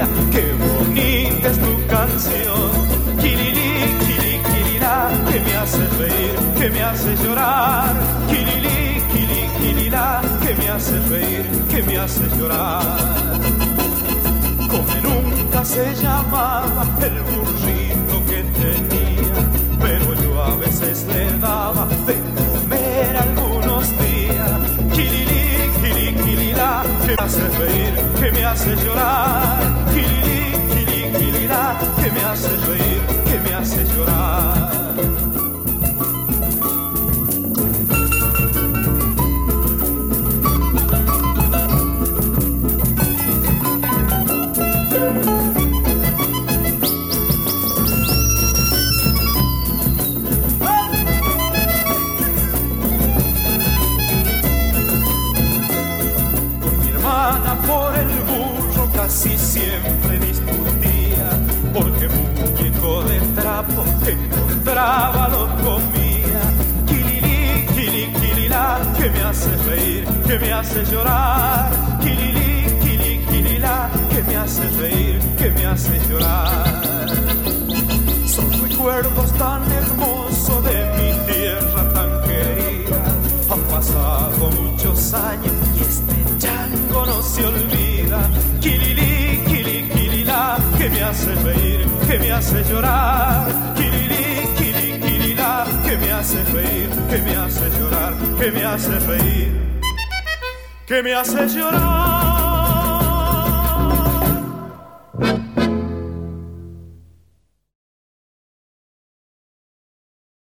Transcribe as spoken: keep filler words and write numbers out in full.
día. Qué bonita es tu canción, Kilili, Kili, Kilila, que me hace reír, que me hace llorar. Kilili, Kili, Kilila, que me hace reír, que me hace llorar. Come nunca se llamaba el burrito que tenía, pero yo a veces le daba de comer algunos días. Kilili, Kili, Kilila, que me hace reír, que me hace llorar. Kilili, Kili, Kilila, que me hace reír, que me hace llorar. Por el burro casi siempre discutía, porque muñeco de trapo que encontraba lo comía. Kilili, Kili, Kilila, que me hace reír, que me hace llorar. Kilili, Kili, Kilila, que me hace reír, que me hace llorar. Son recuerdos tan hermosos de mi tierra tan querida. Han pasado muchos años y este chango no se olvida. Kilili, Kili, Kilila, que me hace reír, que me hace llorar. Kilili, Kili, Kilila, que me hace reír, que me hace llorar, que me hace reír, que me hace llorar.